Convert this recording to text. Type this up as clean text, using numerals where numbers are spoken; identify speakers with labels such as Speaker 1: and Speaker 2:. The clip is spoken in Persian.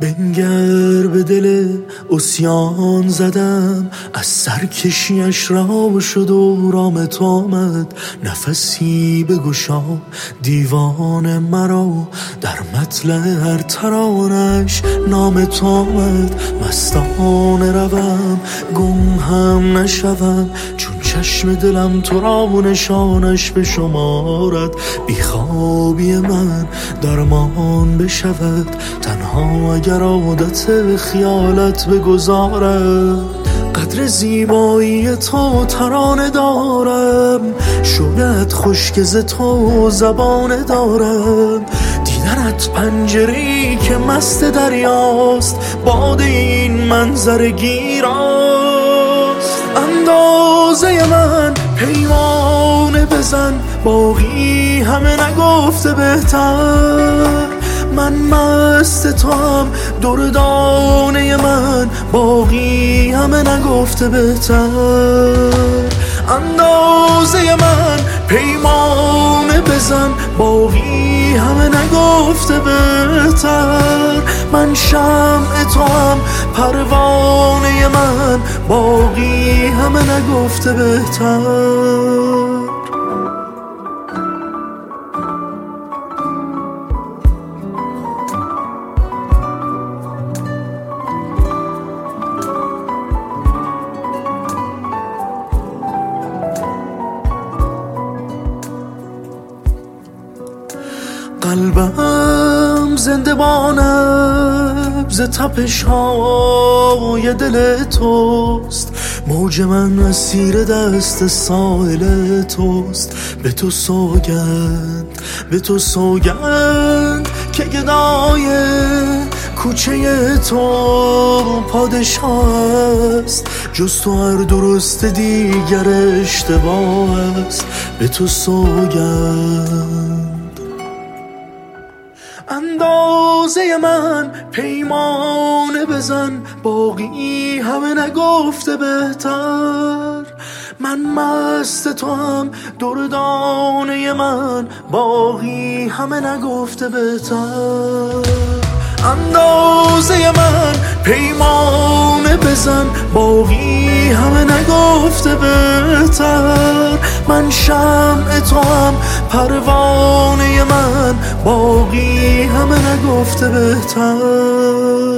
Speaker 1: بنگر به دل عصیان زدم، از سرکشیش رام شد و رام تو آمد. نفسی بگشا دیوان مرا، در مطلع هر ترانش نام تو آمد. مستانه روم گم هم نشوم، چون چشم دلم تو را و نشانش به شمارد. بیخوابی من درمان بشود، تنها اگر عادت خیالت بگذارم. قدر زیبایی تو ترانه دارم، شاید خشک ز تو زبانه دارم. دیدنت پنجره‌ای که مست دریاست، باد این منظر گیراست. اندازه من پیمانه بزن، باقی همه نگفته بهتر. من مست تو هم دردانه من، باقی همه نگفته بهتر. اندازه من پیمانه بزن، باقی همه نگفته بهتر. من شمع تو هم پروانه من، باقی همه نگفته بهتر. قلبم زنده با نبض تپش های دل توست، موج من اسیر دست ساحل توست. به تو سوگند، به تو سوگند که گدای کوچه تو پادشاه است. جز تو هر درست دیگر اشتباه است. به تو سوگند. اندازه من پیمانه بزن، باقی همه نگفته بهتر. من مست تو هم دردانه من، باقی همه نگفته بهتر. اندازه من پیمانه بزن، باقی همه نگفته بهتر. من شمع تو هم پروانه من، باقی همه نگفته بهتر.